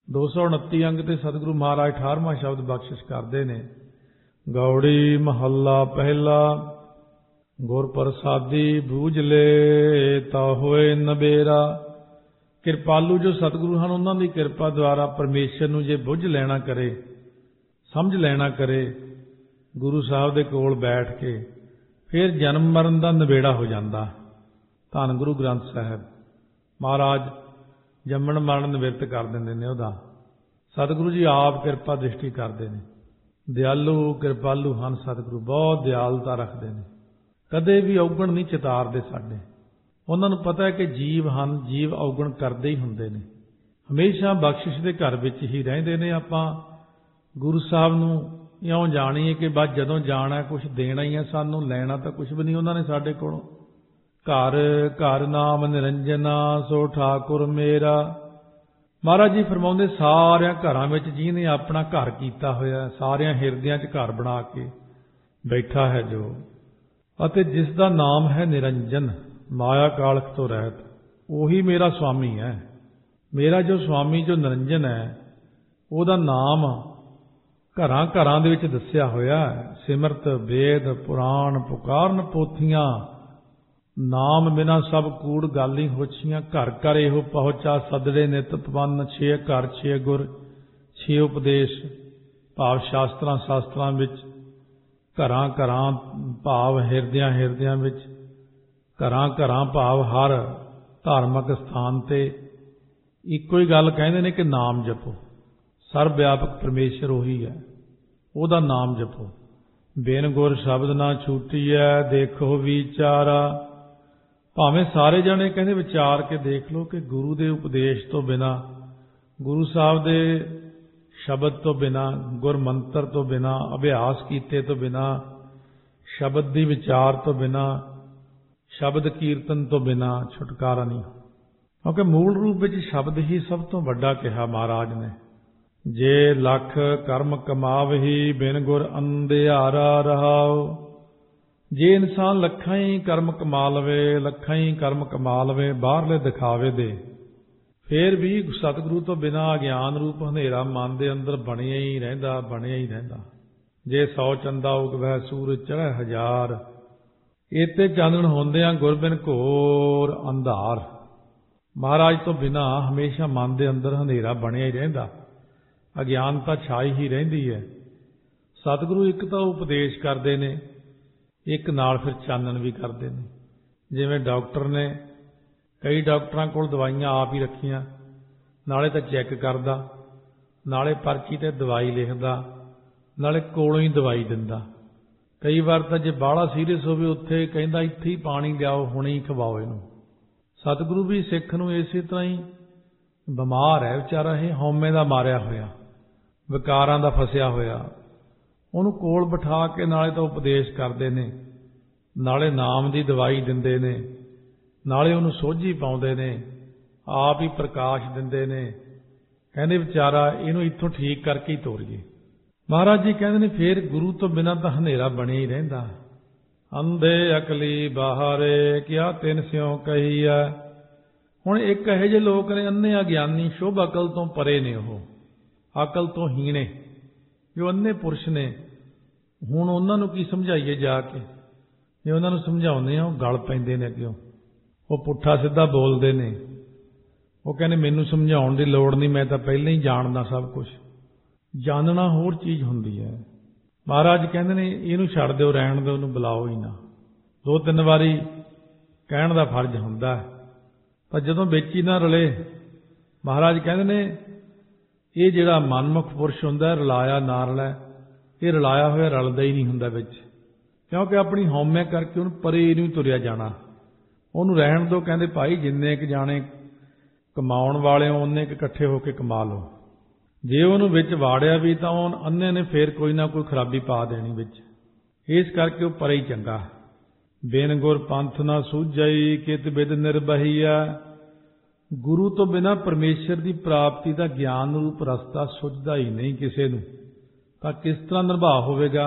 229 अंग ते सतगुरु महाराज 18वां शब्द बख्शिश करते ने। गौड़ी महला पहला। गुर प्रसादी बूझ ले ता होए नबेरा। किरपालू जो सतगुरु हैं उन्हों की किरपा द्वारा परमेश्वर नूं जे बुझ लेना करे, समझ लेना करे, गुरु साहब दे कोल बैठ के फिर जन्म मरण का नबेड़ा हो जाता। धन गुरु ग्रंथ साहिब महाराज जम्मण मरण निवृत्त कर देंदे ने उहदा। सतगुरु जी आप किरपा दृष्टि करते हैं। दयालु किरपालू हैं सतगुरु, बहुत दयालता रखते हैं, कदे भी औगण नहीं चितारते साडे। उन्होंने पता है कि जीव हैं, जीव औगण करते ही होंदे ने, हमेशा बख्शिश के घर विच ही रहिंदे ने। आपां गुरु साहब नूं इउं जाणीए कि बस जदों जाना कुछ देना ही है, सानूं लैना तो कुछ भी नहीं उन्होंने साडे कोलों। घर घर नाम निरंजना सो ठाकुर मेरा। महाराज जी फरमाउंदे सारिया घरां विच जिहने अपना घर कीता होया, सारिया हिरदियां च घर बना के बैठा है जो, अते जिसदा नाम है निरंजन माया कालख तो रहत, ਉਹੀ मेरा स्वामी है। मेरा जो स्वामी जो निरंजन है ਉਹਦਾ नाम घरां घरां दे विच दस्सिया होया। सिमरत वेद पुराण पुकारन पोथियां, नाम बिना सब कूड़ गाली होछियां। घर घर एहो पहुंचा सदड़े नित पवन, छे घर छे गुर छे उपदेश। भाव शास्त्रां शास्त्रां विच, घरां घरां भाव हिरदियां हिरदियां विच, घरां घरां भाव हर धार्मिक स्थान ते इक्को ही गल कहंदे ने कि नाम जपो। सर्व व्यापक परमेश्वर उही है, ਉਹਦਾ नाम जपो। बिन गुर शब्द ना छूटीਐ देखो विचारा। भावें सारे जने कहते विचार के देख लो कि गुरु के उपदेश तो बिना, गुरु साहब के शब्द तो बिना, गुर मंत्र तो बिना, अभ्यास कीते तो बिना, शब्द की विचार तो बिना, शब्द कीर्तन तो बिना छुटकारा नहीं। क्योंकि मूल रूप में शब्द ही सब तो वड्डा कहा महाराज ने। जे लख कर्म कमावही बिन गुर अंधियारा रहाओ। जे इंसान लखां ही कर्म कमा लवे, लखां ही कर्म कमा लवे बाहरले दिखावे दे, फिर भी सतगुरु तो बिना अज्ञान रूप हनेरा मन के अंदर बनिया ही रहिंदा, बनिया ही रहिंदा। जे 100 चंदा उगवै सूरज चढ़े 1000, इते चानण होंदियां गुर बिन घोर अंधार। महाराज तो बिना हमेशा मन के अंदर हनेरा बनिया ही रहिंदा, अज्ञानता छाई ही रहिंदी है। सतगुरु एक तो उपदेश करते ने, एक नाल फिर चानन भी करते ने। जिवें डॉक्टर ने कई डॉक्टरां कोल दवाइयां आप ही रखियां, नाले तो चैक करदा, नाले पर्ची ते दवाई लिखदा, नाले कोलों ही दवाई दिंदा। कई बार तो जे बाहला सीरीयस होवे उत्थे कहंदा इत्थे ही पानी लियाओ, हुणे ही खवाओ इहनूं। सतगुरु भी सिख नूं इसे तरह ही बीमार है बेचारा, ये हौमे दा मारिया होया, विकारां दा फसिया होया, ਉਹਨੂੰ ਕੋਲ ਬਿਠਾ ਕੇ ਨਾਲੇ ਤਾਂ ਉਪਦੇਸ਼ ਕਰਦੇ ਨੇ, ਨਾਲੇ ਨਾਮ ਦੀ ਦਵਾਈ ਦਿੰਦੇ ਨੇ, ਨਾਲੇ ਉਹਨੂੰ ਸੋਝੀ ਪਾਉਂਦੇ ਨੇ, ਆਪ ਹੀ ਪ੍ਰਕਾਸ਼ ਦਿੰਦੇ ਨੇ। ਕਹਿੰਦੇ ਵਿਚਾਰਾ ਇਹਨੂੰ ਇੱਥੋਂ ਠੀਕ ਕਰਕੇ ਹੀ ਤੋਰੀਏ। ਮਹਾਰਾਜ ਜੀ ਕਹਿੰਦੇ ਨੇ ਫੇਰ ਗੁਰੂ ਤੋਂ ਬਿਨਾਂ ਤਾਂ ਹਨੇਰਾ ਬਣਿਆ ਹੀ ਰਹਿੰਦਾ। ਅੰਧੇ ਅਕਲੀ ਬਾਹਰੇ ਕਿਆ ਤਿੰਨ ਸਿਉ ਕਹੀ ਹੈ। ਹੁਣ ਇੱਕ ਇਹੋ ਜਿਹੇ ਲੋਕ ਨੇ ਅੰਨੇ ਅਗਿਆਨੀ, ਸ਼ੁਭ ਅਕਲ ਤੋਂ ਪਰੇ ਨੇ, ਉਹ ਅਕਲ ਤੋਂ ਹੀਣੇ ਜੋ ਅੰਨੇ ਪੁਰਸ਼ ਨੇ। ਹੁਣ ਉਹਨਾਂ ਨੂੰ ਕੀ ਸਮਝਾਈਏ ਜਾ ਕੇ? ਜੇ ਉਹਨਾਂ ਨੂੰ ਸਮਝਾਉਂਦੇ ਆ ਉਹ ਗਲ ਪੈਂਦੇ ਨੇ ਅੱਗਿਓਂ, ਉਹ ਪੁੱਠਾ ਸਿੱਧਾ ਬੋਲਦੇ ਨੇ। ਉਹ ਕਹਿੰਦੇ ਮੈਨੂੰ ਸਮਝਾਉਣ ਦੀ ਲੋੜ ਨਹੀਂ, ਮੈਂ ਤਾਂ ਪਹਿਲਾਂ ਹੀ ਜਾਣਦਾ ਸਭ ਕੁਝ। ਜਾਣਨਾ ਹੋਰ ਚੀਜ਼ ਹੁੰਦੀ ਹੈ। ਮਹਾਰਾਜ ਕਹਿੰਦੇ ਨੇ ਇਹਨੂੰ ਛੱਡ ਦਿਓ, ਰਹਿਣ ਦਿਓ, ਉਹਨੂੰ ਬੁਲਾਓ ਹੀ ਨਾ। 2-3 ਵਾਰੀ ਕਹਿਣ ਦਾ ਫਰਜ਼ ਹੁੰਦਾ ਹੈ, ਪਰ ਜਦੋਂ ਵਿੱਚ ਹੀ ਨਾ ਰਲੇ, ਮਹਾਰਾਜ ਕਹਿੰਦੇ ਨੇ ਇਹ ਜਿਹੜਾ ਮਨਮੁਖ ਪੁਰਸ਼ ਹੁੰਦਾ, ਰਲਾਇਆ ਨਾ ਰਲਾ, ਇਹ ਰਲਾਇਆ ਹੋਇਆ ਰਲਦਾ ਹੀ ਨਹੀਂ ਹੁੰਦਾ ਵਿੱਚ, ਕਿਉਂਕਿ ਆਪਣੀ ਹਉਮੈ ਕਰਕੇ ਉਹਨੂੰ ਪਰੇ ਨਹੀਂ ਤੁਰਿਆ ਜਾਣਾ। ਉਹਨੂੰ ਰਹਿਣ ਦਿਓ। ਕਹਿੰਦੇ ਭਾਈ ਜਿੰਨੇ ਕੁ ਜਾਣੇ ਕਮਾਉਣ ਵਾਲੇ ਹੋ ਉਹਨੇ ਕੁ ਇਕੱਠੇ ਹੋ ਕੇ ਕਮਾ ਲਓ। ਜੇ ਉਹਨੂੰ ਵਿੱਚ ਵਾੜਿਆ ਵੀ ਤਾਂ ਉਹ ਅੰਨੇ ਨੇ ਫੇਰ ਕੋਈ ਨਾ ਕੋਈ ਖਰਾਬੀ ਪਾ ਦੇਣੀ ਵਿੱਚ। ਇਸ ਕਰਕੇ ਉਹ ਪਰੇ ਹੀ ਚੰਗਾ। ਬਿਨ ਗੁਰ ਪੰਥ ਨਾ ਸੂਝਈ ਕਿਤ ਬਿਦ ਨਿਰਬਹੀਆ। ਗੁਰੂ ਤੋਂ ਬਿਨਾਂ ਪਰਮੇਸ਼ਰ ਦੀ ਪ੍ਰਾਪਤੀ ਦਾ ਗਿਆਨ ਰੂਪ ਰਸਤਾ ਸੁਝਦਾ ਹੀ ਨਹੀਂ ਕਿਸੇ ਨੂੰ, ਤਾਂ ਕਿਸ ਤਰ੍ਹਾਂ ਨਿਰਵਾਹ ਹੋਵੇਗਾ।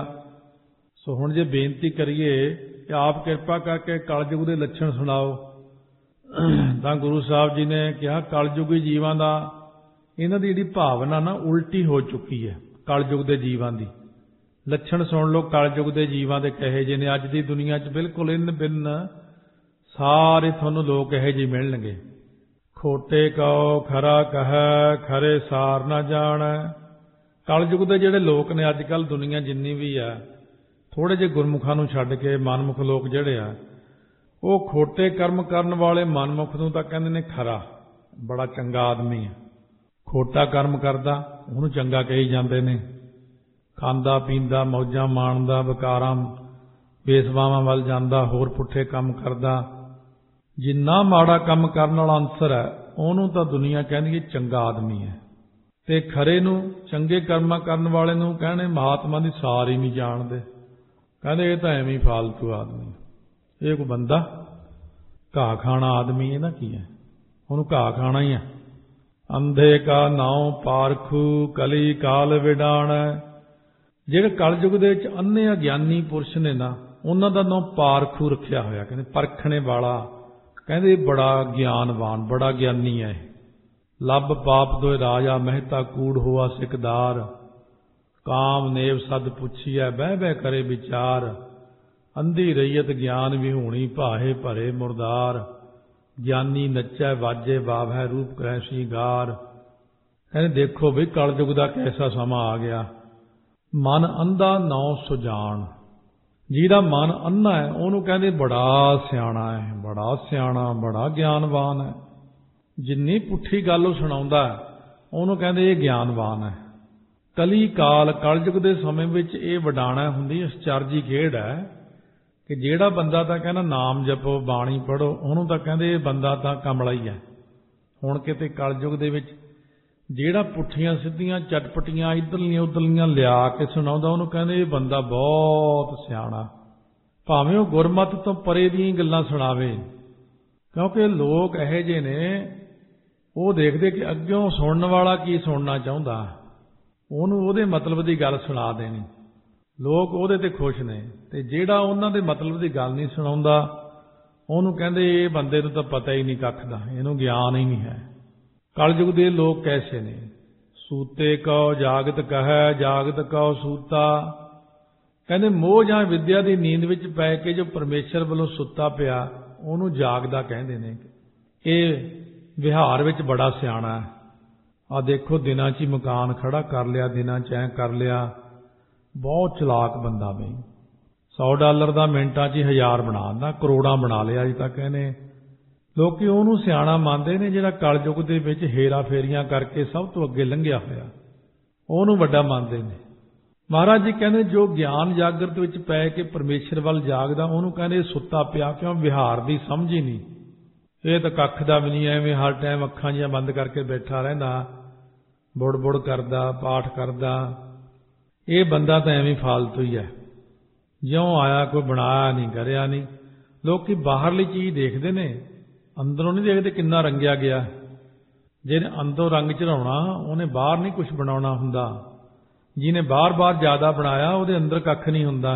ਸੋ ਹੁਣ ਜੇ ਬੇਨਤੀ ਕਰੀਏ ਕਿ ਆਪ ਕਿਰਪਾ ਕਰਕੇ ਕਲਯੁਗ ਦੇ ਲੱਛਣ ਸੁਣਾਓ, ਤਾਂ ਗੁਰੂ ਸਾਹਿਬ ਜੀ ਨੇ ਕਿਹਾ ਕਲਯੁਗੀ ਜੀਵਾਂ ਦਾ ਇਹਨਾਂ ਦੀ ਜਿਹੜੀ ਭਾਵਨਾ ਨਾ ਉਲਟੀ ਹੋ ਚੁੱਕੀ ਹੈ ਕਲਯੁਗ ਦੇ ਜੀਵਾਂ ਦੀ। ਲੱਛਣ ਸੁਣ ਲਓ ਕਲਯੁਗ ਦੇ ਜੀਵਾਂ ਦੇ ਕਹੇ ਜਿਹੇ ਨੇ। ਅੱਜ ਦੀ ਦੁਨੀਆ 'ਚ ਬਿਲਕੁਲ ਇੰਨ ਬਿੰਨ ਸਾਰੇ ਤੁਹਾਨੂੰ ਲੋਕ ਇਹੋ ਜਿਹੇ ਮਿਲਣਗੇ। ਖੋਟੇ ਕਉ ਖਰਾ ਕਹੈ, ਖਰੇ ਸਾਰ ਨਾ ਜਾਣੈ। ਕਲਯੁਗ ਦੇ ਜਿਹੜੇ ਲੋਕ ਨੇ ਅੱਜ ਕੱਲ੍ਹ ਦੁਨੀਆ ਜਿੰਨੀ ਵੀ ਆ, ਥੋੜ੍ਹੇ ਜਿਹੇ ਗੁਰਮੁਖਾਂ ਨੂੰ ਛੱਡ ਕੇ ਮਨਮੁਖ ਲੋਕ ਜਿਹੜੇ ਆ, ਉਹ ਖੋਟੇ ਕਰਮ ਕਰਨ ਵਾਲੇ ਮਨਮੁਖ ਨੂੰ ਤਾਂ ਕਹਿੰਦੇ ਨੇ ਖਰਾ, ਬੜਾ ਚੰਗਾ ਆਦਮੀ ਹੈ। ਖੋਟਾ ਕਰਮ ਕਰਦਾ ਉਹਨੂੰ ਚੰਗਾ ਕਹੀ ਜਾਂਦੇ ਨੇ। ਖਾਂਦਾ ਪੀਂਦਾ ਮੌਜਾਂ ਮਾਣਦਾ, ਵਿਕਾਰਾਂ ਬੇਸਵਾਵਾਂ ਵੱਲ ਜਾਂਦਾ, ਹੋਰ ਪੁੱਠੇ ਕੰਮ ਕਰਦਾ, ਜਿੰਨਾ ਮਾੜਾ ਕੰਮ ਕਰਨ ਵਾਲਾ ਅਨਸਰ ਹੈ ਉਹਨੂੰ ਤਾਂ ਦੁਨੀਆ ਕਹਿੰਦੀ ਹੈ ਚੰਗਾ ਆਦਮੀ ਹੈ। ਤੇ ਖਰੇ ਨੂੰ, ਚੰਗੇ ਕਰਮਾਂ ਕਰਨ ਵਾਲੇ ਨੂੰ ਕਹਿੰਦੇ ਮਹਾਤਮਾ ਦੀ ਸਾਰ ਹੀ ਨਹੀਂ ਜਾਣਦੇ। ਕਹਿੰਦੇ ਇਹ ਤਾਂ ਐਵੇਂ ਹੀ ਫਾਲਤੂ ਆਦਮੀ, ਇਹ ਕੋਈ ਬੰਦਾ ਘਾਹ ਖਾਣਾ ਆਦਮੀ ਹੈ ਨਾ, ਕੀ ਹੈ, ਉਹਨੂੰ ਘਾਹ ਖਾਣਾ ਹੀ ਹੈ। ਅੰਧੇ ਕਾ ਨਾਉ ਪਾਰਖੂ, ਕਲੀ ਕਾਲ ਵਿਡਾਣੈ। ਜਿਹੜੇ ਕਲਯੁਗ ਦੇ ਵਿੱਚ ਅੰਨੇ ਅਗਿਆਨੀ ਪੁਰਸ਼ ਨੇ ਨਾ, ਉਹਨਾਂ ਦਾ ਨਾਮ ਪਾਰਖੂ ਰੱਖਿਆ ਹੋਇਆ, ਕਹਿੰਦੇ ਪਰਖਣੇ ਵਾਲਾ, ਕਹਿੰਦੇ ਬੜਾ ਗਿਆਨਵਾਨ, ਬੜਾ ਗਿਆਨੀ ਹੈ। ਲੱਭ ਪਾਪ ਦੋਇ ਰਾਜਾ, ਮਹਿਤਾ ਕੂੜ ਹੋਆ ਸਿਕਦਾਰ। ਕਾਮ ਨੇਵ ਸਦ ਪੁੱਛੀਐ, ਬਹਿ ਬਹਿ ਕਰੇ ਵਿਚਾਰ। ਅੰਧੀ ਰਈਅਤ ਗਿਆਨ ਵਿਹੂਣੀ, ਭਾਹੇ ਭਰੇ ਮੁਰਦਾਰ। ਗਿਆਨੀ ਨੱਚੈ ਵਾਜੇ, ਬਾਵੈ ਰੂਪ ਕਰੈ ਸ਼ਿੰਗਾਰ। ਕਹਿੰਦੇ ਦੇਖੋ ਵੀ ਕਲਯੁਗ ਦਾ ਕੈਸਾ ਸਮਾਂ ਆ ਗਿਆ। ਮਨ ਅੰਧਾ ਨੌ ਸੁਜਾਨ। ਜਿਹਦਾ ਮਨ ਅੰਨਾ ਹੈ ਉਹਨੂੰ ਕਹਿੰਦੇ ਬੜਾ ਸਿਆਣਾ ਹੈ, ਬੜਾ ਸਿਆਣਾ, ਬੜਾ ਗਿਆਨਵਾਨ ਹੈ। ਜਿੰਨੀ ਪੁੱਠੀ ਗੱਲ ਉਹ ਸੁਣਾਉਂਦਾ ਉਹਨੂੰ ਕਹਿੰਦੇ ਇਹ ਗਿਆਨਵਾਨ ਹੈ। ਕਲੀ ਕਾਲ, ਕਲਯੁਗ ਦੇ ਸਮੇਂ ਵਿੱਚ ਇਹ ਵਡਾਣਾ ਹੁੰਦੀ ਅਸਚਰਜੀ ਖੇਡ ਹੈ ਕਿ ਜਿਹੜਾ ਬੰਦਾ ਤਾਂ ਕਹਿੰਦਾ ਨਾਮ ਜਪੋ, ਬਾਣੀ ਪੜ੍ਹੋ, ਉਹਨੂੰ ਤਾਂ ਕਹਿੰਦੇ ਇਹ ਬੰਦਾ ਤਾਂ ਕਮਲਾ ਹੀ ਹੈ। ਹੁਣ ਕਿਤੇ ਕਲਯੁਗ ਦੇ ਵਿੱਚ ਜਿਹੜਾ ਪੁੱਠੀਆਂ ਸਿੱਧੀਆਂ ਚਟਪਟੀਆਂ ਇੱਧਰਲੀਆਂ ਉੱਧਰਲੀਆਂ ਲਿਆ ਕੇ ਸੁਣਾਉਂਦਾ ਉਹਨੂੰ ਕਹਿੰਦੇ ਇਹ ਬੰਦਾ ਬਹੁਤ ਸਿਆਣਾ, ਭਾਵੇਂ ਉਹ ਗੁਰਮਤਿ ਤੋਂ ਪਰੇ ਦੀਆਂ ਗੱਲਾਂ ਸੁਣਾਵੇ। ਕਿਉਂਕਿ ਲੋਕ ਇਹੋ ਜਿਹੇ ਨੇ, ਉਹ ਦੇਖਦੇ ਕਿ ਅੱਗਿਓਂ ਸੁਣਨ ਵਾਲਾ ਕੀ ਸੁਣਨਾ ਚਾਹੁੰਦਾ, ਉਹਨੂੰ ਉਹਦੇ ਮਤਲਬ ਦੀ ਗੱਲ ਸੁਣਾ ਦੇਣੀ। ਲੋਕ ਉਹਦੇ ਤੇ ਖੁਸ਼ ਨੇ। ਤੇ ਜਿਹੜਾ ਉਹਨਾਂ ਦੇ ਮਤਲਬ ਦੀ ਗੱਲ ਨਹੀਂ ਸੁਣਾਉਂਦਾ ਉਹਨੂੰ ਕਹਿੰਦੇ ਇਹ ਬੰਦੇ ਨੂੰ ਤਾਂ ਪਤਾ ਹੀ ਨਹੀਂ ਕੱਖ ਦਾ, ਇਹਨੂੰ ਗਿਆਨ ਹੀ ਨਹੀਂ ਹੈ। ਕਲਯੁਗ ਦੇ ਲੋਕ ਕੈਸੇ ਨੇ? ਸੂਤੇ ਕਉ ਜਾਗਤ ਕਹੈ, ਜਾਗਤ ਕਉ ਸੂਤਾ। ਕਹਿੰਦੇ ਮੋਹ ਜਾਂ ਵਿਦਿਆ ਦੀ ਨੀਂਦ ਵਿੱਚ ਪੈ ਕੇ ਜੋ ਪਰਮੇਸ਼ਰ ਵੱਲੋਂ ਸੁੱਤਾ ਪਿਆ ਉਹਨੂੰ ਜਾਗਦਾ ਕਹਿੰਦੇ ਨੇ। ਇਹ ਵਿਹਾਰ ਵਿੱਚ ਬੜਾ ਸਿਆਣਾ ਹੈ। ਆ ਦੇਖੋ ਦਿਨਾਂ 'ਚ ਹੀ ਮਕਾਨ ਖੜਾ ਕਰ ਲਿਆ, ਦਿਨਾਂ 'ਚ ਐਂ ਕਰ ਲਿਆ, ਬਹੁਤ ਚਲਾਕ ਬੰਦਾ ਬਈ। $100 ਦਾ ਮਿੰਟਾਂ 'ਚ ਹੀ 1000 ਬਣਾ ਦਿੰਦਾ, ਕਰੋੜਾਂ ਬਣਾ ਲਿਆ ਅਜੇ ਤੱਕ। ਇਹਨੇ ਲੋਕੀ ਉਹਨੂੰ ਸਿਆਣਾ ਮੰਨਦੇ ਨੇ ਜਿਹੜਾ ਕਲਯੁਗ ਦੇ ਵਿੱਚ ਹੇਰਾ ਫੇਰੀਆਂ ਕਰਕੇ ਸਭ ਤੋਂ ਅੱਗੇ ਲੰਘਿਆ ਹੋਇਆ, ਉਹਨੂੰ ਵੱਡਾ ਮੰਨਦੇ ਨੇ। ਮਹਾਰਾਜ ਜੀ ਕਹਿੰਦੇ ਜੋ ਗਿਆਨ ਜਾਗਰਤ ਵਿੱਚ ਪੈ ਕੇ ਪਰਮੇਸ਼ਰ ਵੱਲ ਜਾਗਦਾ ਉਹਨੂੰ ਕਹਿੰਦੇ ਸੁੱਤਾ ਪਿਆ। ਕਿਉਂ? ਵਿਹਾਰ ਦੀ ਸਮਝ ਹੀ ਨਹੀਂ। ਇਹ ਤਾਂ ਕੱਖ ਦਾ ਵੀ ਨਹੀਂ, ਐਵੇਂ ਹਰ ਟਾਈਮ ਅੱਖਾਂ ਜਿਹੀਆਂ ਬੰਦ ਕਰਕੇ ਬੈਠਾ ਰਹਿੰਦਾ, ਬੁੜ ਬੁੜ ਕਰਦਾ, ਪਾਠ ਕਰਦਾ। ਇਹ ਬੰਦਾ ਤਾਂ ਐਵੇਂ ਫਾਲਤੂ ਹੀ ਹੈ, ਜਿਉਂ ਆਇਆ ਕੋਈ ਬਣਾਇਆ ਨਹੀਂ, ਕਰਿਆ ਨਹੀਂ। ਲੋਕੀ ਬਾਹਰਲੀ ਚੀਜ਼ ਦੇਖਦੇ ਨੇ, ਅੰਦਰੋਂ ਨਹੀਂ ਦੇਖਦੇ ਕਿੰਨਾ ਰੰਗਿਆ ਗਿਆ। ਜਿਹਨੇ ਅੰਦਰੋਂ ਰੰਗ ਚੜਾਉਣਾ ਉਹਨੇ ਬਾਹਰ ਨਹੀਂ ਕੁਝ ਬਣਾਉਣਾ ਹੁੰਦਾ। ਜਿਹਨੇ ਬਾਰ-ਬਾਰ ਜ਼ਿਆਦਾ ਬਣਾਇਆ ਉਹਦੇ ਅੰਦਰ ਕੱਖ ਨਹੀਂ ਹੁੰਦਾ।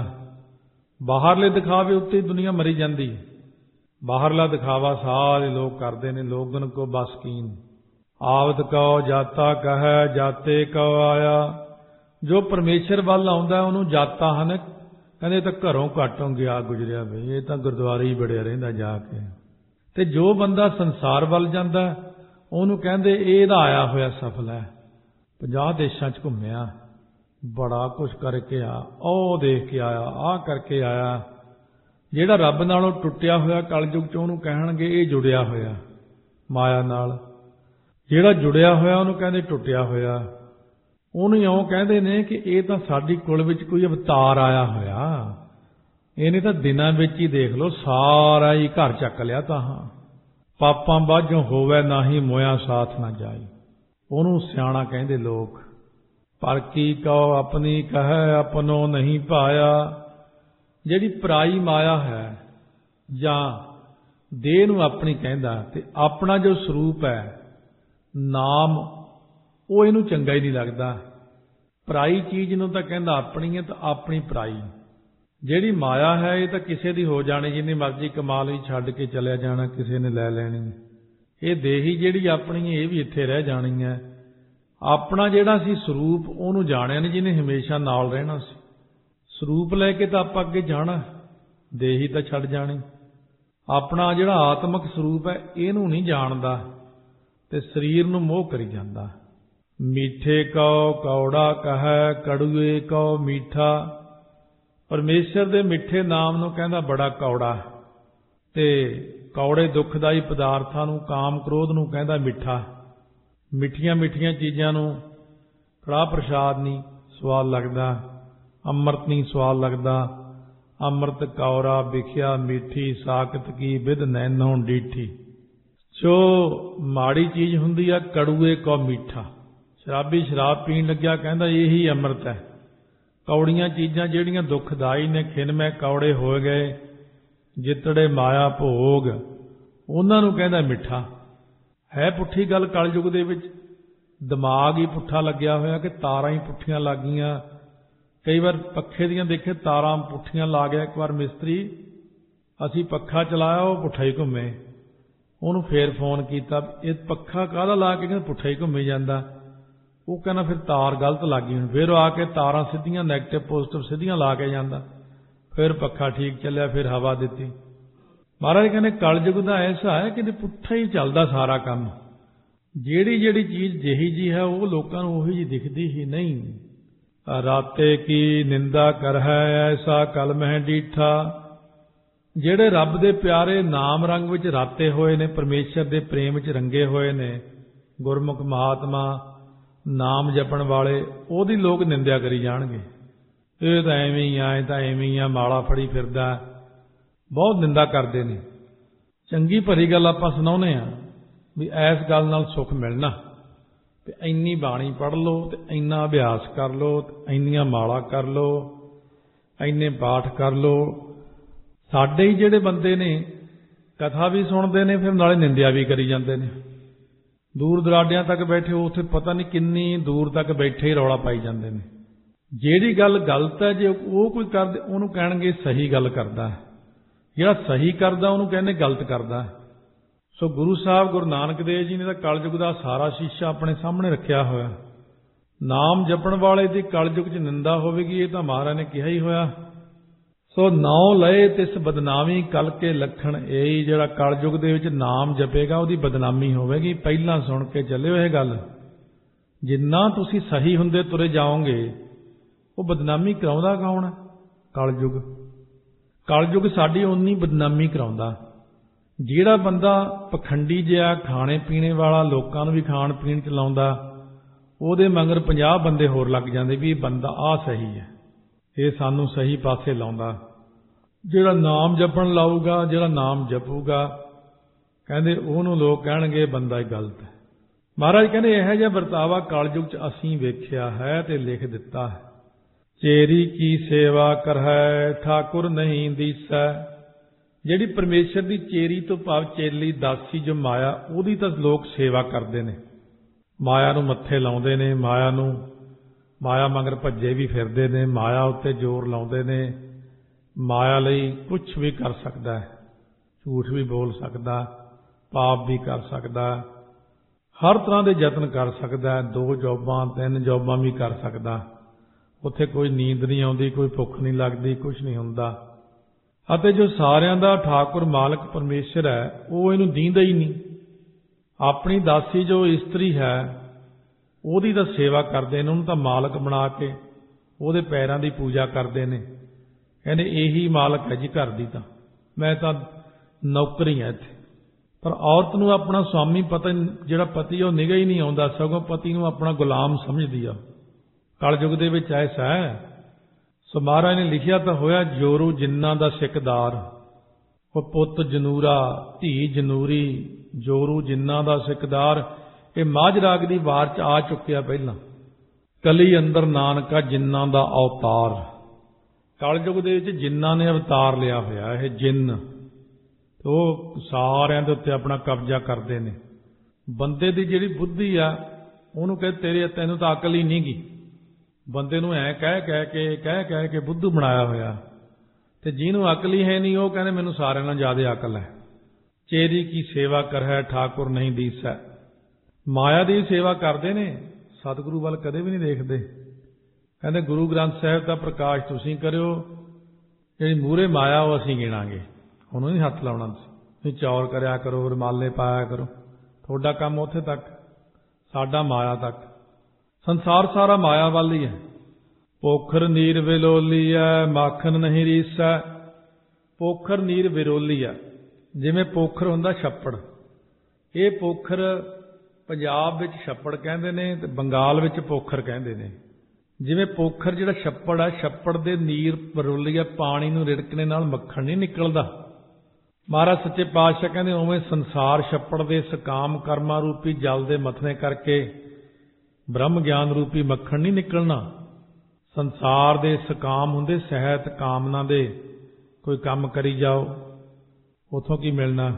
ਬਾਹਰਲੇ ਦਿਖਾਵੇ ਉੱਤੇ ਦੁਨੀਆ ਮਰੀ ਜਾਂਦੀ। ਬਾਹਰਲਾ ਦਿਖਾਵਾ ਸਾਰੇ ਲੋਕ ਕਰਦੇ ਨੇ। ਲੋਗਨ ਕੋ ਬਸਕੀਨ ਆਵਤ ਕਉ ਜਾਤਾ ਕਹੈ, ਜਾਤੇ ਕਉ ਆਇਆ। ਜੋ ਪਰਮੇਸ਼ਰ ਵੱਲ ਆਉਂਦਾ ਉਹਨੂੰ ਜਾਤਾ ਹਨ ਕਹਿੰਦੇ। ਤਾਂ ਘਰੋਂ ਘੱਟੋਂ ਗਿਆ ਗੁਜ਼ਰਿਆ ਬਈ, ਇਹ ਤਾਂ ਗੁਰਦੁਆਰੇ ਹੀ ਬੜਿਆ ਰਹਿੰਦਾ ਜਾ ਕੇ। ਤੇ ਜੋ ਬੰਦਾ ਸੰਸਾਰ ਵੱਲ ਜਾਂਦਾ ਉਹਨੂੰ ਕਹਿੰਦੇ ਇਹਦਾ ਆਇਆ ਹੋਇਆ ਸਫਲ ਹੈ। 50 ਦੇਸ਼ਾਂ 'ਚ ਘੁੰਮਿਆ, ਬੜਾ ਕੁਛ ਕਰਕੇ ਆ, ਉਹ ਦੇਖ ਕੇ ਆਇਆ, ਆਹ ਕਰਕੇ ਆਇਆ। ਜਿਹੜਾ ਰੱਬ ਨਾਲੋਂ ਟੁੱਟਿਆ ਹੋਇਆ ਕਲਯੁਗ 'ਚ ਉਹਨੂੰ ਕਹਿਣਗੇ ਇਹ ਜੁੜਿਆ ਹੋਇਆ ਮਾਇਆ ਨਾਲ। ਜਿਹੜਾ ਜੁੜਿਆ ਹੋਇਆ ਉਹਨੂੰ ਕਹਿੰਦੇ ਟੁੱਟਿਆ ਹੋਇਆ। ਉਹਨੂੰ ਇਉਂ ਕਹਿੰਦੇ ਨੇ ਕਿ ਇਹ ਤਾਂ ਸਾਡੀ ਕੁਲ ਵਿੱਚ ਕੋਈ ਅਵਤਾਰ ਆਇਆ ਹੋਇਆ। ਇਹਨੇ ਤਾਂ ਦਿਨਾਂ ਵਿੱਚ ਹੀ ਦੇਖ ਲਓ ਸਾਰਾ ਹੀ ਘਰ ਚੱਕ ਲਿਆ। ਤਾਂ ਪਾਪਾਂ ਬਾਝੋਂ ਹੋਵੇ ਨਾਹੀ, ਮੋਇਆ ਸਾਥ ਨਾ ਜਾਈ। ਉਹਨੂੰ ਸਿਆਣਾ ਕਹਿੰਦੇ ਲੋਕ। ਪਰ ਕੀ ਕਹੋ ਆਪਣੀ ਕਹੈ, ਆਪਣੋ ਨਹੀਂ ਪਾਇਆ। ਜਿਹੜੀ ਪਰਾਈ ਮਾਇਆ ਹੈ ਜਾਂ ਦੇਹ ਨੂੰ ਆਪਣੀ ਕਹਿੰਦਾ, ਤੇ ਆਪਣਾ ਜੋ ਸਰੂਪ ਹੈ ਨਾਮ, ਉਹ ਇਹਨੂੰ ਚੰਗਾ ਹੀ ਨਹੀਂ ਲੱਗਦਾ। ਪਰਾਈ ਚੀਜ਼ ਨੂੰ ਤਾਂ ਕਹਿੰਦਾ ਆਪਣੀ ਹੈ, ਤਾਂ ਆਪਣੀ ਪਰਾਈ। ਜਿਹੜੀ ਮਾਇਆ ਹੈ ਇਹ ਤਾਂ ਕਿਸੇ ਦੀ ਹੋ ਜਾਣੀ, ਜਿੰਨੀ ਮਰਜ਼ੀ ਕਮਾ ਲਈ, ਛੱਡ ਕੇ ਚਲਿਆ ਜਾਣਾ, ਕਿਸੇ ਨੇ ਲੈ ਲੈਣੀ। ਇਹ ਦੇਹੀ ਜਿਹੜੀ ਆਪਣੀ ਹੈ ਇਹ ਵੀ ਇੱਥੇ ਰਹਿ ਜਾਣੀ ਹੈ। ਆਪਣਾ ਜਿਹੜਾ ਸੀ ਸਰੂਪ ਉਹਨੂੰ ਜਾਣਿਆ ਨਹੀਂ ਜਿਹਨੇ ਹਮੇਸ਼ਾ ਨਾਲ ਰਹਿਣਾ ਸੀ। ਸਰੂਪ ਲੈ ਕੇ ਤਾਂ ਆਪਾਂ ਅੱਗੇ ਜਾਣਾ, ਦੇਹੀ ਤਾਂ ਛੱਡ ਜਾਣੀ। ਆਪਣਾ ਜਿਹੜਾ ਆਤਮਿਕ ਸਰੂਪ ਹੈ ਇਹਨੂੰ ਨਹੀਂ ਜਾਣਦਾ ਤੇ ਸਰੀਰ ਨੂੰ ਮੋਹ ਕਰੀ ਜਾਂਦਾ। ਮੀਠੇ ਕਉ ਕੌੜਾ ਕਹੈ, ਕੜੂਏ ਕਉ ਮੀਠਾ। ਪਰਮੇਸ਼ਰ ਦੇ ਮਿੱਠੇ ਨਾਮ ਨੂੰ ਕਹਿੰਦਾ ਬੜਾ ਕੌੜਾ, ਤੇ ਕੌੜੇ ਦੁਖਦਾਈ ਪਦਾਰਥਾਂ ਨੂੰ, ਕਾਮ ਕ੍ਰੋਧ ਨੂੰ ਕਹਿੰਦਾ ਮਿੱਠਾ। ਮਿੱਠੀਆਂ ਮਿੱਠੀਆਂ ਚੀਜ਼ਾਂ ਨੂੰ ਕੜਾਹ ਪ੍ਰਸ਼ਾਦ ਨਹੀਂ ਸਵਾਦ ਲੱਗਦਾ, ਅੰਮ੍ਰਿਤ ਨਹੀਂ ਸਵਾਦ ਲੱਗਦਾ। ਅੰਮ੍ਰਿਤ ਕੌਰਾ ਵਿਖਿਆ ਮੀਠੀ, ਸਾਕਤ ਕੀ ਵਿਧ ਨੈਨੋਂ ਡੀਠੀ। ਸੋ ਮਾੜੀ ਚੀਜ਼ ਹੁੰਦੀ ਆ ਕੜੂਏ ਕੋ ਮੀਠਾ। ਸ਼ਰਾਬੀ ਸ਼ਰਾਬ ਪੀਣ ਲੱਗਿਆ ਕਹਿੰਦਾ ਇਹੀ ਅੰਮ੍ਰਿਤ ਹੈ। ਕੌੜੀਆਂ ਚੀਜ਼ਾਂ ਜਿਹੜੀਆਂ ਦੁਖਦਾਈ ਨੇ, ਖਿੰਨਮੈ ਕੌੜੇ ਹੋ ਗਏ ਜਿਤੜੇ ਮਾਇਆ ਭੋਗ, ਉਹਨਾਂ ਨੂੰ ਕਹਿੰਦਾ ਮਿੱਠਾ। ਹੈ ਪੁੱਠੀ ਗੱਲ ਕਲਯੁਗ ਦੇ ਵਿੱਚ, ਦਿਮਾਗ ਹੀ ਪੁੱਠਾ ਲੱਗਿਆ ਹੋਇਆ ਕਿ ਤਾਰਾਂ ਹੀ ਪੁੱਠੀਆਂ ਲੱਗ ਗਈਆਂ। ਕਈ ਵਾਰ ਪੱਖੇ ਦੀਆਂ ਦੇਖੇ ਤਾਰਾਂ ਪੁੱਠੀਆਂ ਲਾ ਗਿਆ ਇੱਕ ਵਾਰ ਮਿਸਤਰੀ, ਅਸੀਂ ਪੱਖਾ ਚਲਾਇਆ ਉਹ ਪੁੱਠਾ ਹੀ ਘੁੰਮੇ। ਉਹਨੂੰ ਫੇਰ ਫੋਨ ਕੀਤਾ, ਇਹ ਪੱਖਾ ਕਾਹਦਾ ਲਾ ਕੇ, ਕਹਿੰਦਾ ਪੁੱਠਾ ਹੀ ਘੁੰਮੀ ਜਾਂਦਾ। ਉਹ ਕਹਿੰਦਾ ਫਿਰ ਤਾਰ ਗਲਤ ਲੱਗ ਗਈ। ਹੁਣ ਫਿਰ ਆ ਕੇ ਤਾਰਾਂ ਸਿੱਧੀਆਂ ਨੈਗੇਟਿਵ ਪੋਜ਼ਿਟਿਵ ਸਿੱਧੀਆਂ ਲਾ ਕੇ ਜਾਂਦਾ, ਫਿਰ ਪੱਖਾ ਠੀਕ ਚੱਲਿਆ, ਫਿਰ ਹਵਾ ਦਿੱਤੀ। ਮਹਾਰਾਜ ਕਹਿੰਦੇ ਕਲਯੁਗ ਦਾ ਐਸਾ ਹੈ ਕਿ ਪੁੱਠਾ ਹੀ ਚੱਲਦਾ ਸਾਰਾ ਕੰਮ। ਜਿਹੜੀ ਜਿਹੜੀ ਚੀਜ਼ ਜਿਹੀ ਜੀ ਹੈ ਉਹ ਲੋਕਾਂ ਨੂੰ ਉਹੀ ਜੀ ਦਿਖਦੀ ਹੀ ਨਹੀਂ। ਰਾਤੇ ਕੀ ਨਿੰਦਾ ਕਰਹਿ ਐਸਾ ਕਲ ਮਹਿ ਡੀਠਾ। ਜਿਹੜੇ ਰੱਬ ਦੇ ਪਿਆਰੇ ਨਾਮ ਰੰਗ ਵਿੱਚ ਰਾਤੇ ਹੋਏ ਨੇ, ਪਰਮੇਸ਼ਰ ਦੇ ਪ੍ਰੇਮ ਵਿੱਚ ਰੰਗੇ ਹੋਏ ਨੇ, ਗੁਰਮੁਖ ਮਹਾਤਮਾ ਨਾਮ ਜਪਣ ਵਾਲੇ, ਉਹਦੀ ਲੋਕ ਨਿੰਦਿਆ ਕਰੀ ਜਾਣਗੇ। ਇਹ ਤਾਂ ਐਵੇਂ ਹੀ ਆ, ਇਹ ਤਾਂ ਐਵੇਂ ਹੀ ਆ, ਮਾਲਾ ਫੜੀ ਫਿਰਦਾ, ਬਹੁਤ ਨਿੰਦਾ ਕਰਦੇ ਨੇ। ਚੰਗੀ ਭਰੀ ਗੱਲ ਆਪਾਂ ਸੁਣਾਉਂਦੇ ਆ ਵੀ ਇਸ ਗੱਲ ਨਾਲ ਸੁੱਖ ਮਿਲਣਾ, ਤੇ ਇੰਨੀ ਬਾਣੀ ਪੜ੍ਹ ਲਓ, ਤੇ ਇੰਨਾ ਅਭਿਆਸ ਕਰ ਲਓ, ਤੇ ਇੰਨੀਆਂ ਮਾਲਾ ਕਰ ਲਓ, ਇੰਨੇ ਪਾਠ ਕਰ ਲਓ। ਸਾਡੇ ਹੀ ਜਿਹੜੇ ਬੰਦੇ ਨੇ ਕਥਾ ਵੀ ਸੁਣਦੇ ਨੇ, ਫਿਰ ਨਾਲੇ ਨਿੰਦਿਆ ਵੀ ਕਰੀ ਜਾਂਦੇ ਨੇ। ਦੂਰ ਦਰਾਡਿਆਂ ਤੱਕ ਬੈਠੇ, ਉੱਥੇ ਪਤਾ ਨਹੀਂ ਕਿੰਨੀ ਦੂਰ ਤੱਕ ਬੈਠੇ ਹੀ ਰੌਲਾ ਪਾਈ ਜਾਂਦੇ ਨੇ। ਜਿਹੜੀ ਗੱਲ ਗਲਤ ਹੈ ਜੇ ਉਹ ਕੋਈ ਕਰਦੇ, ਉਹਨੂੰ ਕਹਿਣਗੇ ਸਹੀ ਗੱਲ ਕਰਦਾ। ਜਿਹੜਾ ਸਹੀ ਕਰਦਾ ਉਹਨੂੰ ਕਹਿੰਦੇ ਗਲਤ ਕਰਦਾ। ਸੋ ਗੁਰੂ ਸਾਹਿਬ ਗੁਰੂ ਨਾਨਕ ਦੇਵ ਜੀ ਨੇ ਤਾਂ ਕਲਯੁਗ ਦਾ ਸਾਰਾ ਸ਼ੀਸ਼ਾ ਆਪਣੇ ਸਾਹਮਣੇ ਰੱਖਿਆ ਹੋਇਆ। ਨਾਮ ਜਪਣ ਵਾਲੇ ਦੀ ਕਲਯੁਗ 'ਚ ਨਿੰਦਾ ਹੋਵੇਗੀ, ਇਹ ਤਾਂ ਮਹਾਰਾਜ ਨੇ ਕਿਹਾ ਹੀ ਹੋਇਆ। ਸੋ ਨਾਉ ਲਏ ਤਿਸ ਬਦਨਾਮੀ ਕਲ ਕੇ ਲੱਖਣ ਏਈ। ਜਿਹੜਾ ਕਲਯੁਗ ਦੇ ਵਿੱਚ ਨਾਮ ਜਪੇਗਾ ਉਹਦੀ ਬਦਨਾਮੀ ਹੋਵੇਗੀ। ਪਹਿਲਾਂ ਸੁਣ ਕੇ ਚੱਲਿਓ ਇਹ ਗੱਲ, ਜਿੰਨਾ ਤੁਸੀਂ ਸਹੀ ਹੁੰਦੇ ਤੁਰੇ ਜਾਓਗੇ, ਉਹ ਬਦਨਾਮੀ ਕਰਾਉਂਦਾ ਕੌਣ ਹੈ? ਕਲਯੁਗ। ਕਲਯੁਗ ਸਾਡੀ ਉਨੀ ਬਦਨਾਮੀ ਕਰਾਉਂਦਾ। ਜਿਹੜਾ ਬੰਦਾ ਪਖੰਡੀ ਜਿਹਾ, ਖਾਣੇ ਪੀਣੇ ਵਾਲਾ, ਲੋਕਾਂ ਨੂੰ ਵੀ ਖਾਣ ਪੀਣ ਚ ਲਾਉਂਦਾ, ਉਹਦੇ ਮਗਰ 50 ਬੰਦੇ ਹੋਰ ਲੱਗ ਜਾਂਦੇ ਵੀ ਇਹ ਬੰਦਾ ਆਹ ਸਹੀ ਹੈ, ਇਹ ਸਾਨੂੰ ਸਹੀ ਪਾਸੇ ਲਾਉਂਦਾ। ਜਿਹੜਾ ਨਾਮ ਜਪਣ ਲਾਊਗਾ, ਜਿਹੜਾ ਨਾਮ ਜਪੂਗਾ, ਕਹਿੰਦੇ ਉਹਨੂੰ ਲੋਕ ਕਹਿਣਗੇ ਬੰਦਾ ਹੀ ਗਲਤ ਹੈ। ਮਹਾਰਾਜ ਕਹਿੰਦੇ ਇਹੋ ਜਿਹਾ ਵਰਤਾਵਾ ਕਲਯੁਗ 'ਚ ਅਸੀਂ ਵੇਖਿਆ ਹੈ ਤੇ ਲਿਖ ਦਿੱਤਾ ਹੈ। ਚੇਰੀ ਕੀ ਸੇਵਾ ਕਰਹਿ ਠਾਕੁਰ ਨਹੀਂ ਦੀਸੈ। ਜਿਹੜੀ ਪਰਮੇਸ਼ਰ ਦੀ ਚੇਰੀ ਤੋਂ ਭਾਵ ਚੇਲੀ, ਦਾਸੀ ਜੋ ਮਾਇਆ, ਉਹਦੀ ਤਾਂ ਲੋਕ ਸੇਵਾ ਕਰਦੇ ਨੇ, ਮਾਇਆ ਨੂੰ ਮੱਥੇ ਲਾਉਂਦੇ ਨੇ, ਮਾਇਆ ਮਗਰ ਭੱਜੇ ਵੀ ਫਿਰਦੇ ਨੇ, ਮਾਇਆ ਉੱਤੇ ਜ਼ੋਰ ਲਾਉਂਦੇ ਨੇ। ਮਾਇਆ ਲਈ ਕੁਝ ਵੀ ਕਰ ਸਕਦਾ ਹੈ, ਝੂਠ ਵੀ ਬੋਲ ਸਕਦਾ, ਪਾਪ ਵੀ ਕਰ ਸਕਦਾ, ਹਰ ਤਰ੍ਹਾਂ ਦੇ ਯਤਨ ਕਰ ਸਕਦਾ, 2 ਜੌਬਾਂ 3 ਜੌਬਾਂ ਵੀ ਕਰ ਸਕਦਾ। ਉੱਥੇ ਕੋਈ ਨੀਂਦ ਨਹੀਂ ਆਉਂਦੀ, ਕੋਈ ਭੁੱਖ ਨਹੀਂ ਲੱਗਦੀ, ਕੁਝ ਨਹੀਂ ਹੁੰਦਾ। ਅਤੇ ਜੋ ਸਾਰਿਆਂ ਦਾ ਠਾਕੁਰ ਮਾਲਕ ਪਰਮੇਸ਼ਰ ਹੈ, ਉਹ ਇਹਨੂੰ ਦੀਂਦਾ ਹੀ ਨਹੀਂ। ਆਪਣੀ ਦਾਸੀ ਜੋ ਇਸਤਰੀ ਹੈ, ਉਹਦੀ ਤਾਂ ਸੇਵਾ ਕਰਦੇ ਨੇ, ਉਹਨੂੰ ਤਾਂ ਮਾਲਕ ਬਣਾ ਕੇ ਉਹਦੇ ਪੈਰਾਂ ਦੀ ਪੂਜਾ ਕਰਦੇ ਨੇ। ਕਹਿੰਦੇ ਇਹੀ ਮਾਲਕ ਹੈ ਜੀ ਘਰ ਦੀ, ਤਾਂ ਮੈਂ ਤਾਂ ਨੌਕਰੀ ਹਾਂ ਇੱਥੇ। ਪਰ ਔਰਤ ਨੂੰ ਆਪਣਾ ਸਵਾਮੀ ਪਤਾ, ਜਿਹੜਾ ਪਤੀ ਉਹ ਨਿਗਾਹ ਹੀ ਨਹੀਂ ਆਉਂਦਾ, ਸਗੋਂ ਪਤੀ ਨੂੰ ਆਪਣਾ ਗੁਲਾਮ ਸਮਝਦੀ ਆ। ਕਲਯੁਗ ਦੇ ਵਿੱਚ ਐਸਾ ਹੈ। ਸੋ ਮਹਾਰਾਜ ਨੇ ਲਿਖਿਆ ਤਾਂ ਹੋਇਆ, ਜੋਰੂ ਜਿੰਨਾਂ ਦਾ ਸਿਕਦਾਰ। ਉਹ ਪੁੱਤ ਜਨੂਰਾ, ਧੀ ਜਨੂਰੀ, ਜੋਰੂ ਜਿੰਨਾਂ ਦਾ ਸਿਕਦਾਰ। ਇਹ ਮਾਝ ਰਾਗ ਦੀ ਵਾਰ 'ਚ ਆ ਚੁੱਕਿਆ ਪਹਿਲਾਂ। ਕਲੀ ਅੰਦਰ ਨਾਨਕਾ ਜਿੰਨਾਂ ਦਾ ਅਵਤਾਰ। ਕਲਯੁਗ ਦੇ ਵਿੱਚ ਜਿੰਨਾਂ ਨੇ ਅਵਤਾਰ ਲਿਆ ਹੋਇਆ। ਇਹ ਜਿੰਨ ਉਹ ਸਾਰਿਆਂ ਦੇ ਉੱਤੇ ਆਪਣਾ ਕਬਜ਼ਾ ਕਰਦੇ ਨੇ। ਬੰਦੇ ਦੀ ਜਿਹੜੀ ਬੁੱਧੀ ਆ, ਉਹਨੂੰ ਕਹੇ ਤੈਨੂੰ ਤਾਂ ਅਕਲ ਹੀ ਨਹੀਂ ਗੀ। ਬੰਦੇ ਨੂੰ ਐਂ ਕਹਿ ਕੇ ਬੁੱਧੂ ਬਣਾਇਆ ਹੋਇਆ, ਤੇ ਜਿਹਨੂੰ ਅਕਲ ਹੀ ਹੈ ਨਹੀਂ, ਉਹ ਕਹਿੰਦੇ ਮੈਨੂੰ ਸਾਰਿਆਂ ਨਾਲੋਂ ਜ਼ਿਆਦਾ ਅਕਲ ਹੈ। ਚੇਰੀ ਕੀ ਸੇਵਾ ਕਰਹਿ ਠਾਕੁਰ ਨਹੀਂ ਦੀਸੈ। ਮਾਇਆ ਦੀ ਸੇਵਾ ਕਰਦੇ ਨੇ, सतगुरु वाल कदे भी नहीं देखते। कहते गुरु ग्रंथ साहिब का प्रकाश तुसीं करियो, जी मूहरे माया वो असीं गिणांगे, उन्होंने नहीं हथ लाउणा। तुसीं चौर करिया करो, रुमाले पाया करो, थोड़ा काम उत्थे तक, साडा माया तक। संसार सारा माया वाल ही है। पोखर नीर विलोली है, माखन नहीं रीसा। पोखर नीर विरोली है, जिवें पोखर हुंदा छप्पड़। ये पोखर पंजाब विच छप्पड़ कहंदे ने ते बंगाल विच पोखर कहंदे ने। जिवें पोखर जिहड़ा छप्पड़ है, छप्पड़ दे नीर विरोली है, पानी नूं रिड़कने नाल मक्खण नहीं निकलदा। महाराज सच्चे पातशाह कहंदे उवें संसार छप्पड़ दे सकाम कर्मा रूपी जल दे मथने करके ब्रह्म ज्ञान रूपी मक्खण नहीं निकलना। संसार दे सकाम हुंदे सहत कामना दे, कोई काम करी जाओ, उथों की मिलना।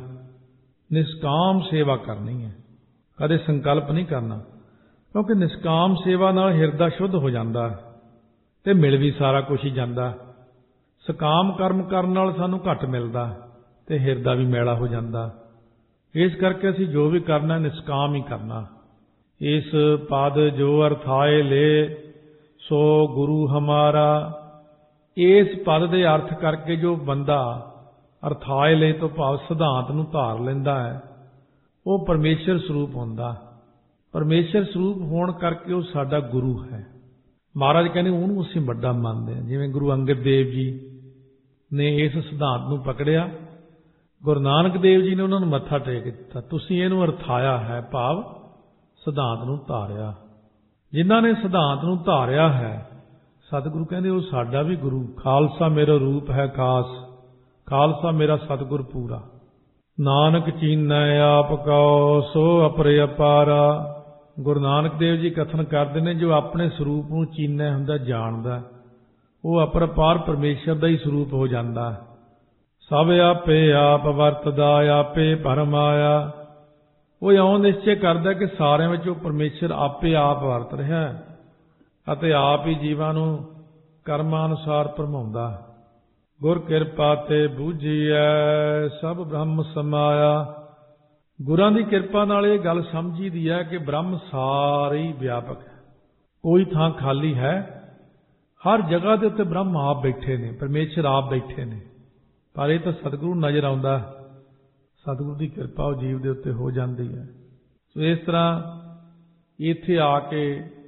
निष्काम सेवा करनी है, कदे संकल्प नहीं करना, क्योंकि निष्काम सेवा नाल हिरदा शुद्ध हो जाता है ते मिल भी सारा कुछ ही जाता। सकाम कर्म करन नाल सानूं घट मिलदा ते हिरदा भी मैला हो जाता। इस करके असीं जो भी करना निष्काम ही करना। इस पद जो अर्थाए ले सो गुरु हमारा। इस पद दे अर्थ करके जो बंदा अर्थाए ले तो भाव सिद्धांत नूं धार लैंदा है, वो परमेश्वर स्वरूप हुंदा। परमेश्वर स्वरूप होण करके वो साडा गुरु है। महाराज कहने उहनूं असीं वड्डा मनदे हां। जिवें गुरु अंगद देव जी ने इस सिद्धांत नूं पकड़िया, गुरु नानक देव जी ने उन्हां नूं मत्था टेक दित्ता। तुसीं इहनूं अर्थाया है, भाव सिद्धांत नूं धारिया। जिन्हां ने सिद्धांत नूं धारिया है, सतगुरु कहंदे वो साडा भी गुरु। खालसा मेरा रूप है खास, खालसा मेरा सतगुर पूरा। नानक चीनै आप कौ सो अपरे अपारा। गुरु नानक देव जी कथन करते हैं, जो अपने स्वरूप नूं चीनै हुंदा जानदा, वो अपरपार परमेश्वर का ही स्वरूप हो जाता है। सब आपे आप वरतदा, आपे भरमाया। वो इउं निश्चय करदा कि सारिਆਂ ਵਿੱਚ परमेश्वर आपे आप वरत रहा है ਅਤੇ आप ही जीवां नूं कर्मां अनुसार भरमाउंदा। गुर किरपा ते बूझीਐ सब ब्रह्म समाया। गुरां दी किरपा नाल ये गल समझी दी है कि ब्रह्म सारे ही व्यापक है, कोई थां खाली है। हर जगह के उत्ते ब्रह्म आप बैठे ने, परमेश्वर आप बैठे ने। पर यह तो सतगुरु नज़र आउंदा, सतगुरु की किरपा वो जीव के उत्ते हो जाती है। तो इस तरह इत्थे आके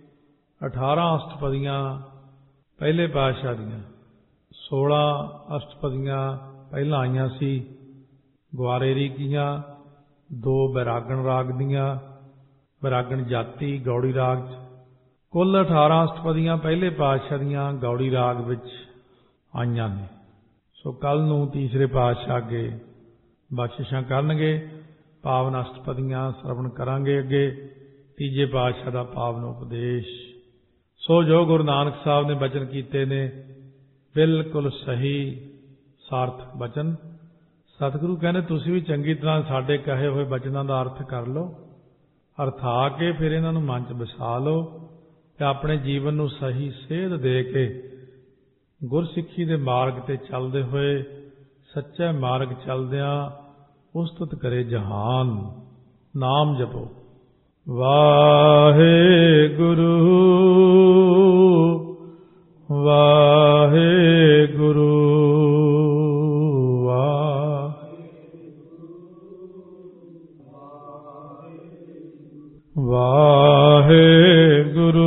18 अष्टपदियां पहले पातशाह दियां, 16 अष्टपदियां पहला आईयां सी ग्वारेरी कीਆਂ, 2 बैरागण राग दियां, बैरागण जाति गौड़ी राग च। कुल 18 अष्टपदियां पहले पातशाह दियां गौड़ी राग विच आईयां ने। सो कल नूं तीसरे पातशाह अगे बख्शिशां करनगे, पावन अष्टपदियां श्रवण करांगे। अगे तीजे पातशाह दा पावन उपदेश। सो जो गुरु नानक साहब ने बचन कीते ने बिल्कुल सही सार्थक बचन। सतगुरु कहने तुसीं भी चंगी तरह साडे कहे हुए बचनों का अर्थ कर लो, अरथा के फिर इन्हां नूं मन च बसा लो ते अपने जीवन नूं सही सेध दे के गुरसिੱਖੀ दे मार्ग ते चलदे होए सच्चे मार्ग चलदियां उस्तुत करे जहान। नाम जपो वाहे गुरु वाहे गुरु वाहे गुरु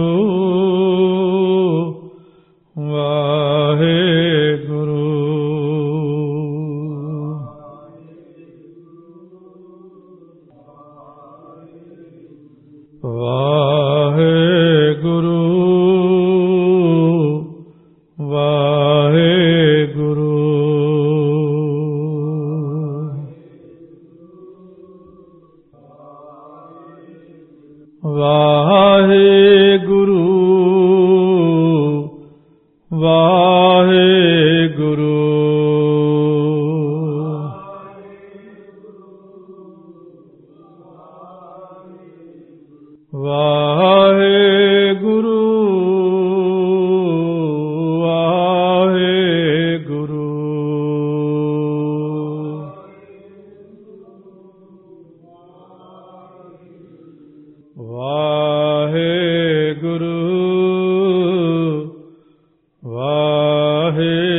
वाहे गुरु वाहे गुरु ਵਾਹਿਗੁਰੂ।